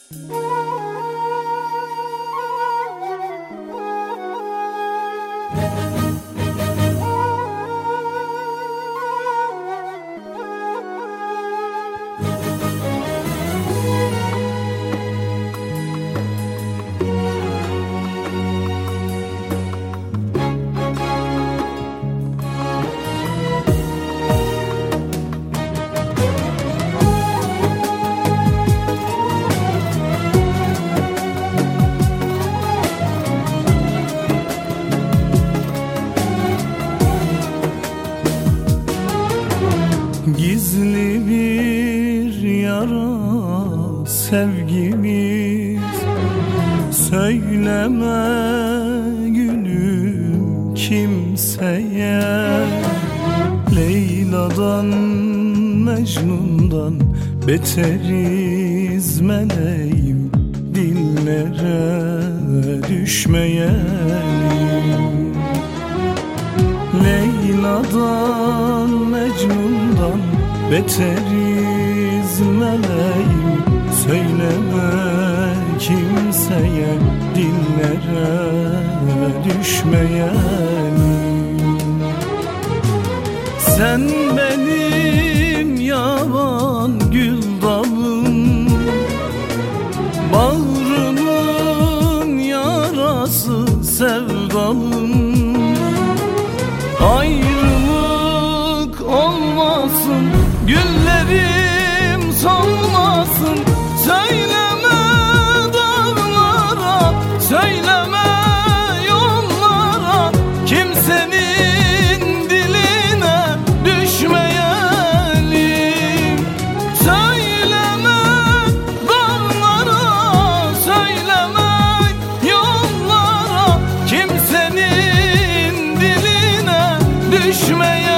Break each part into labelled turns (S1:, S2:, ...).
S1: Gizli bir yara sevgimiz, söyleme gülüm kimseye. Leyla'dan Mecnun'dan beteriz meleğim, dillere düşmeyelim. Leyla'dan Mecnun'dan beteriz meleğim, söyleme kimseye, dillere düşmeyelim. Sen benim yaban gül dalım, bağrımın yarası sevdalım. Ayrılık olmasın, güllerim solmasın. Söyleme dağlara, söyleme yollara, kimsenin diline düşmeyelim. Söyleme dağlara, söyleme yollara, kimsenin diline düşmeyelim.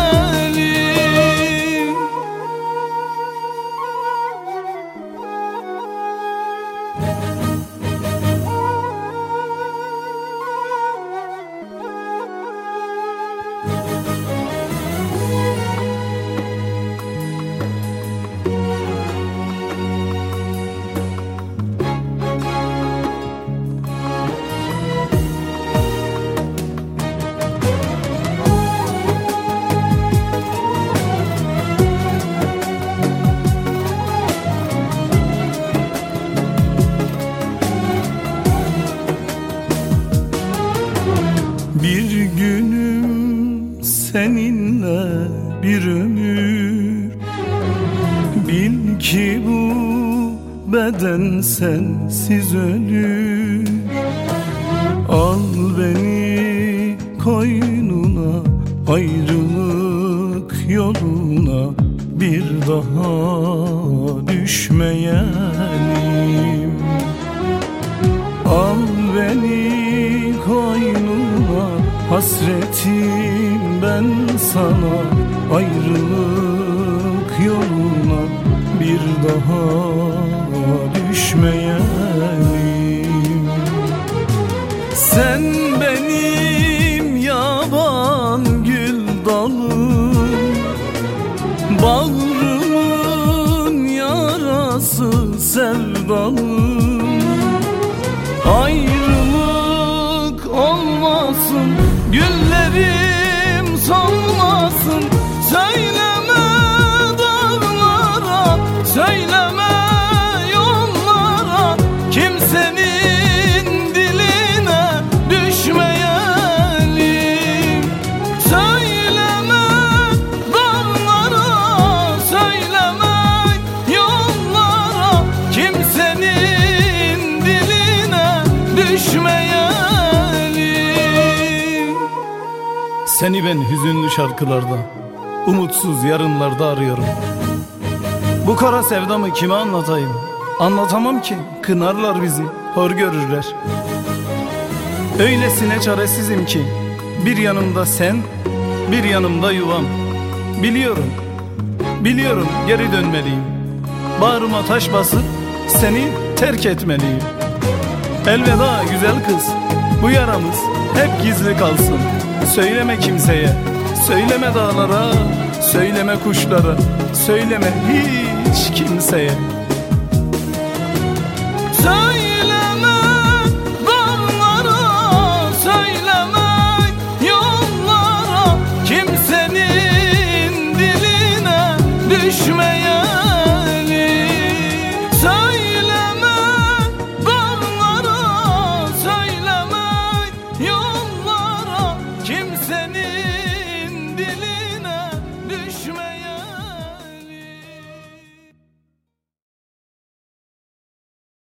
S1: Bir günüm seninle bir ömür, bil ki bu beden sensiz ölür. Al beni koynuna, ayrılık yoluna bir daha düşmeyelim. Al beni koynuna, hasretim ben sana, ayrılık yoluna bir daha düşmeyelim. Sen benim yaban gül dalım, bağrımın yarası sevdalım. Ayrılık olmasın, güllerim solmasın. Söyleme dağlara, söyleme yollara, kimsenin diline düşmeyelim. Söyleme dağlara, söyleme yollara, kimsenin diline düşmeyelim. Seni ben hüzünlü şarkılarda, umutsuz yarınlarda arıyorum. Bu kara sevdamı kime anlatayım? Anlatamam ki, kınarlar bizi, hor görürler. Öylesine çaresizim ki, bir yanımda sen, bir yanımda yuvam. Biliyorum, biliyorum geri dönmeliyim. Bağrıma taş basıp seni terk etmeliyim. Elveda güzel kız, bu yaramız hep gizli kalsın. Söyleme kimseye, söyleme dağlara, söyleme kuşlara, söyleme hiç kimseye. dilim